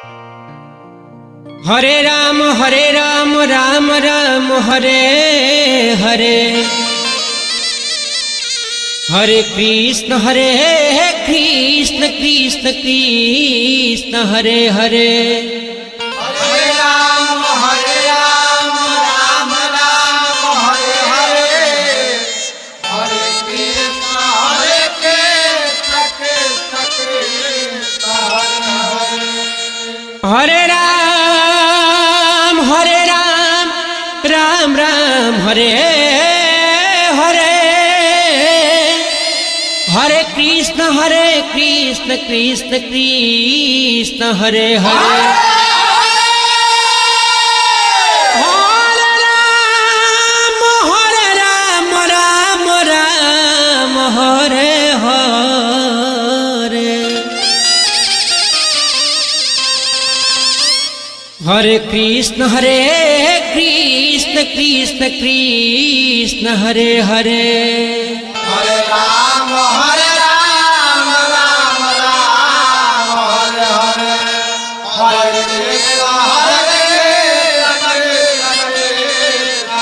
Hare Ram Ram Ram Hare Hare, Hare Krishna Krishna Krishna Hare Hare. Hare Ram Ram Ram Hare Hare, Hare Krishna Krishna Krishna Hare Hare. Hare Ram Ram Ram Hare Hare, Hare Krishna Krishna Krishna Hare Hare. Hare Ram Ram Hare Hare, Hare Krishna Krishna Krishna Hare Hare. Hare Ram Ram Ram Hare Hare, Hare Krishna Krishna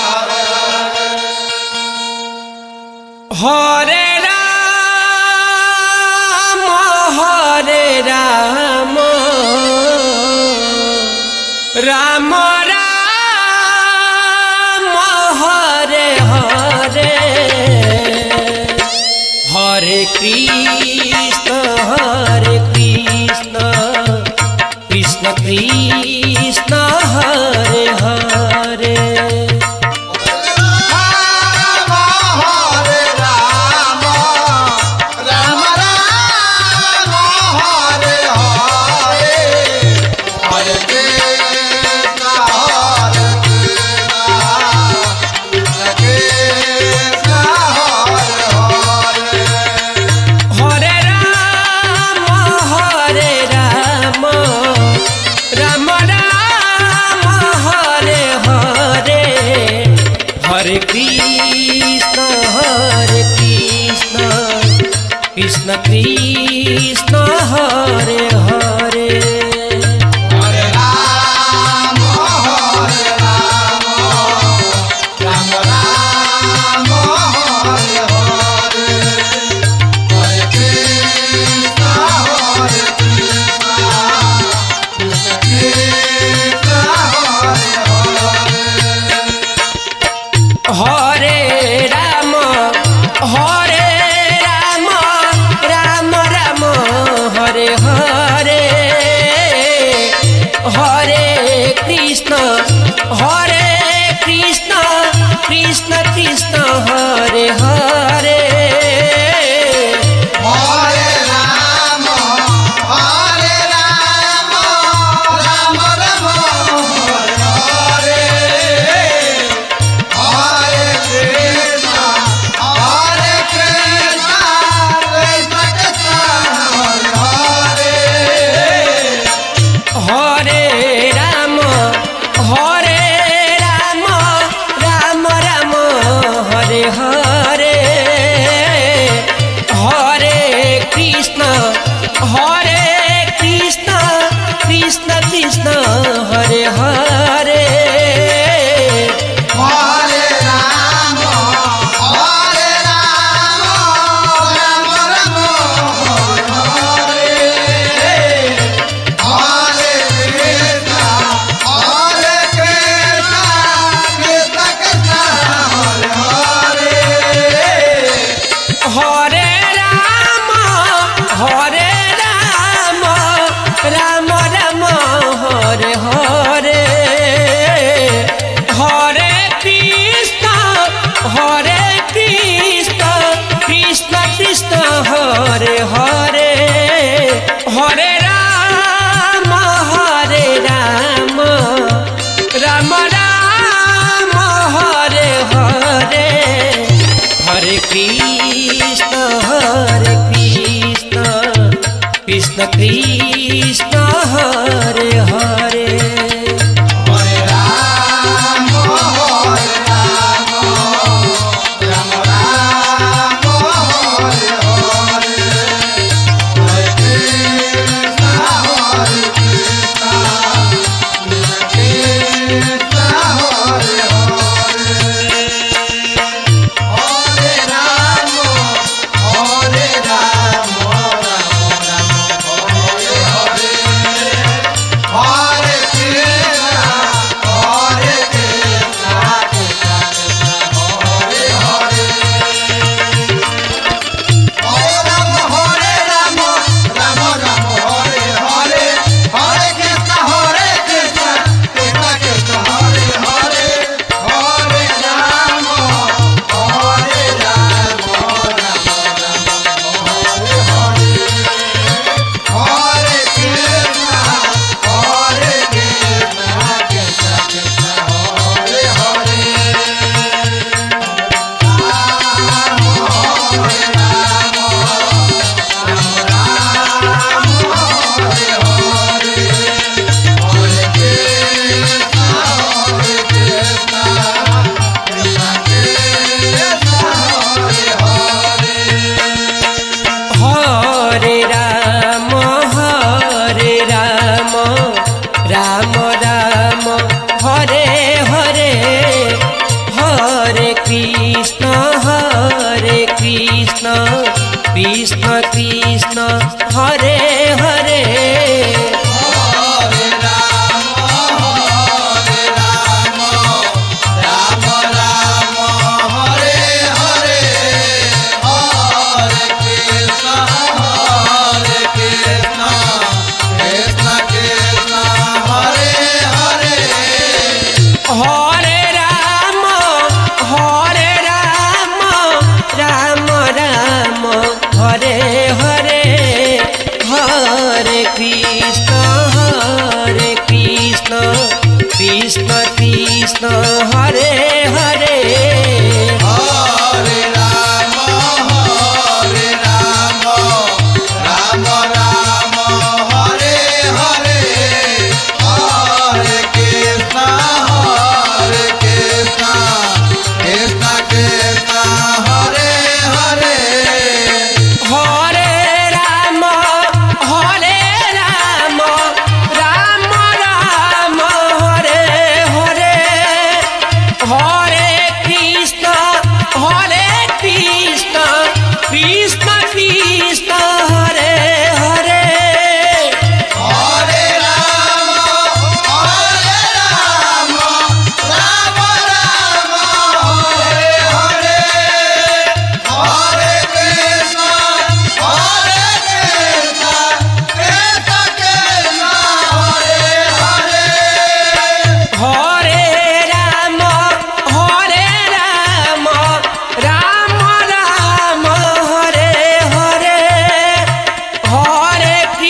Hare Ram Ram Ram Hare Hare, Hare Krishna Krishna Krishna Hare Hare. Hare Krishna Krishna Krishna Hare Hare. Hare Ram Ram Ram Hare Hare, Hare Krishna Krishna Krishna Hare Hare. Hare Ram Ram Ram Hare Hare, Hare Krishna Krishna Krishna Hare Hare. Hare Ram Ram Ram Hare Hare, Hare Krishna Krishna Krishna Hare Hare. Hare Ram Ram Ram Hare Hare, Hare Krishna Krishna Krishna Hare Hare. Hare Ram Ram Ram Hare Hare, Hare Krishna Krishna Krishna Hare Hare. Hare Ram Ram Ram Hare Hare, Hare Krishna Krishna Krishna Hare Hare. Hare Ram Ram Hare Hare, Hare Krishna Krishna Krishna Hare Hare. Hare Ram Ram Ram Hare Hare, Hare Krishna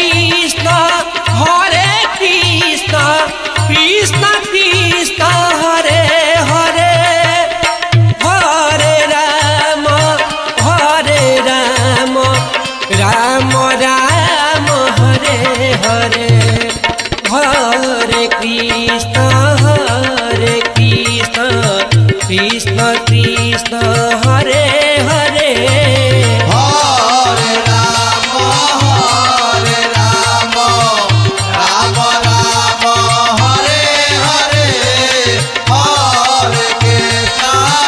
Krishna Krishna Krishna Hare Hare Hare Ram Ram Ram Hare Hare Hare Krishna Krishna Krishna Hare Hare Hare Ram Ram Ram Hare Hare Hare Krishna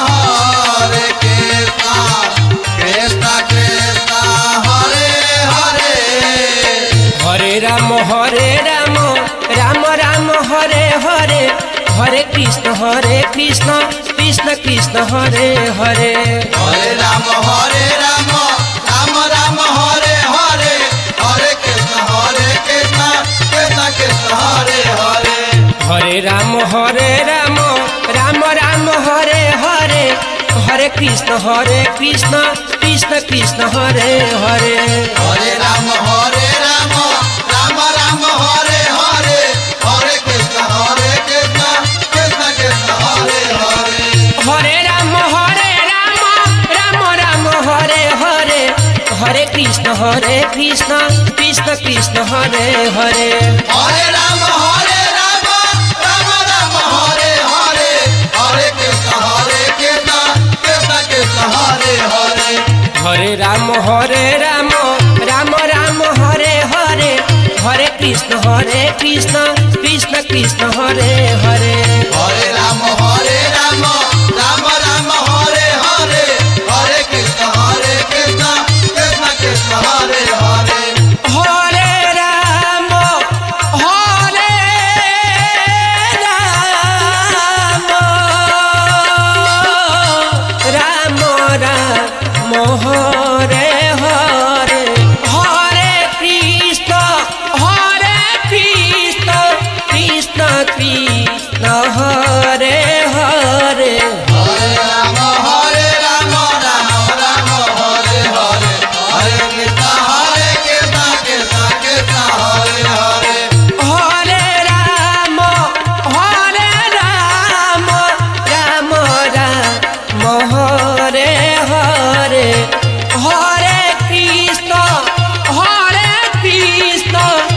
Krishna Krishna Hare Hare Hare Ram Ram Ram Hare Hare Hare Krishna Krishna Krishna Hare Hare Hare Ram Ram Ram Hare Hare Hare Krishna Krishna Krishna Hare Hare Hare Ram Ram Ram Hare Hare Hare Krishna Krishna Krishna Hare Hare Hare Ram Ram Ram Hare Hare Hare Krishna Krishna Krishna Hare Hare Hare Ram Ram Hare Hare Hare Krishna Krishna Krishna Hare Hare Hare Ram Ram Ram Hare Hare Hare Krishna Krishna Krishna Hare Hare Hare Ram Ram Hare Hare Hare Krishna Krishna Krishna Hare Hare Hare Ram Ram Ram Hare Hare Hare Krishna Krishna Krishna Hare Hare Hare Ram Ram Hare Hare Hare Krishna Krishna Krishna Hare Hare Hare Ram Ram Ram Hare Hare Hare Krishna Krishna Krishna Hare Hare Hare Ram Ram Hare Hare Hare Krishna Krishna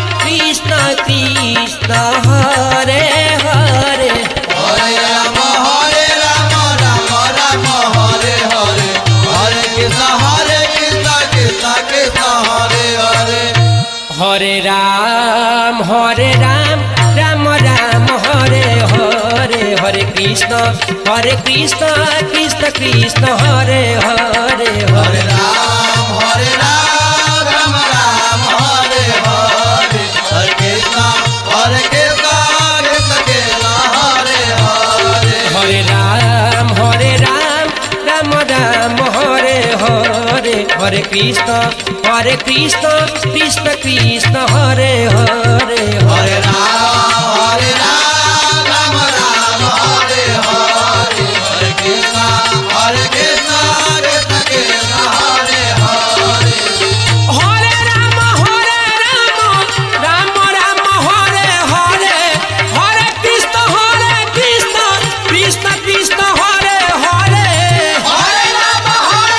Krishna Hare Hare Hare Ram Ram Ram Hare Hare Hare Krishna Krishna Krishna Hare Hare Hare Ram Ram Hare Hare Hare Krishna Krishna Krishna Hare Hare Hare Ram Ram Hare Hare Hare Krishna Krishna Krishna Hare Hare Hare Ram Ram Hare Hare Hare Krishna Krishna Krishna Hare Hare Hare Ram Ram Hare Hare Hare Krishna Krishna Krishna Hare Hare Hare Ram Ram Hare Hare Hare Krishna Krishna Krishna Hare Hare Hare Ram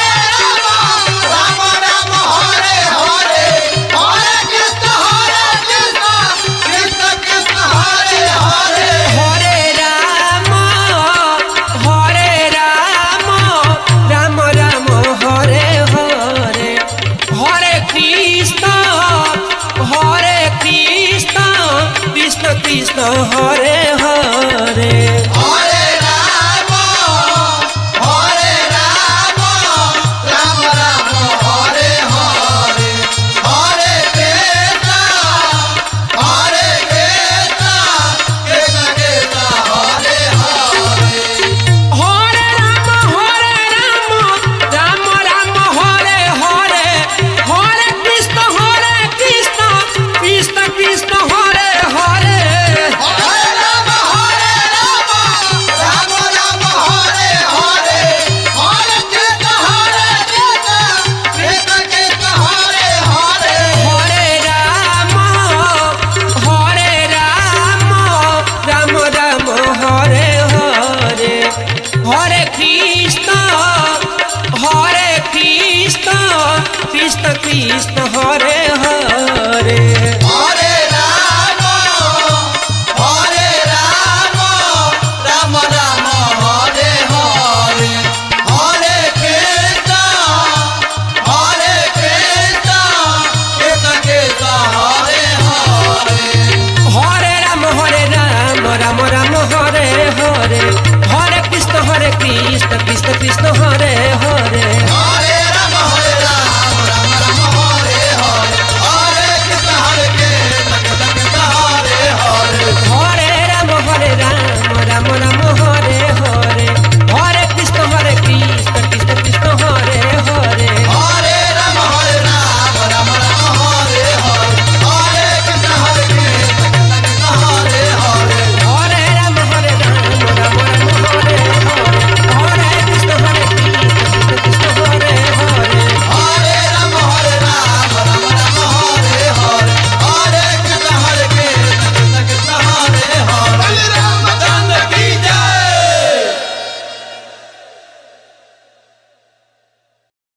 Ram Hare Hare Hare Krishna Krishna Krishna Hare Hare Hare Ram Ram Hare Hare Hare Krishna Krishna Krishna Hare Hare Hare Ram Ram Hare Hare Hare Krishna Krishna Krishna Hare Hare Hare Ram Ram Hare Hare Hare Krishna Krishna Krishna Hare Hare Hare Ram Krishna Hare